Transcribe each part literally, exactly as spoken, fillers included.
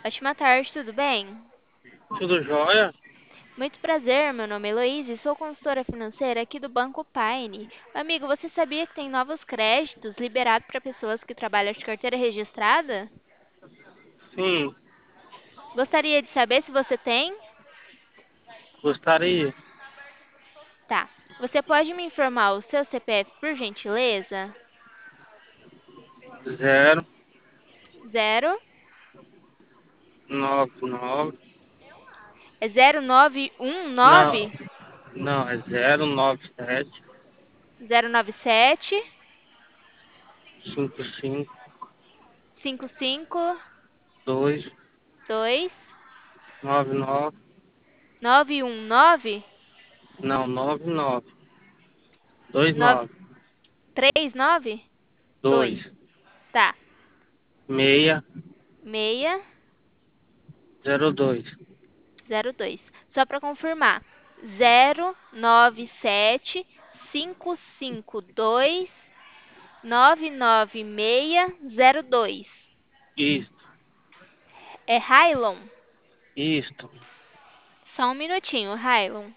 Ótima tarde, tudo bem? Tudo jóia? Muito prazer, meu nome é Heloísa e sou consultora financeira aqui do Banco Paine. Amigo, você sabia que tem novos créditos liberados para pessoas que trabalham de carteira registrada? Sim, Gostaria de saber se você tem? gostaria. Tá. Você pode me informar o seu C P F, por gentileza? Zero, Zero? nove, nove. É zero nove um Não, nove não, é zero, nove, sete, zero nove sete cinco, cinco, cinco cinco dois, dois nove, nove. nove um nove Não, nove, nove. Dois, nove nove. três nove Dois, dois. Tá. meia, Meia zero, dois. zero dois. Só para confirmar. Zero nove sete cinco cinco dois nove nove seis zero dois. Isto, É Hylon? isto. Só um minutinho, Hylon.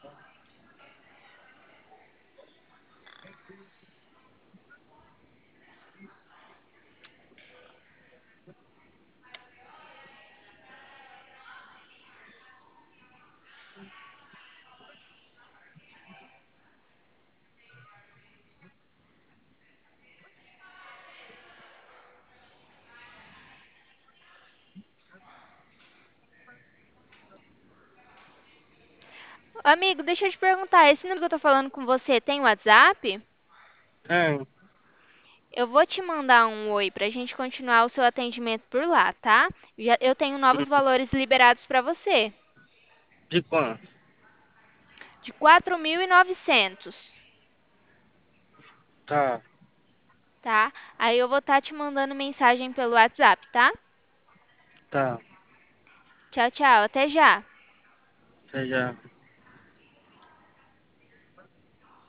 Amigo, deixa eu te perguntar, esse número que eu tô falando com você tem WhatsApp? Tem. Eu vou te mandar um oi pra gente continuar o seu atendimento por lá, tá? Já, eu tenho novos Hum, valores liberados pra você, De quanto? de quatro mil e novecentos. Tá, Tá? Aí eu vou estar te mandando mensagem pelo WhatsApp, tá? tá. Tchau, tchau. Até já. Até já.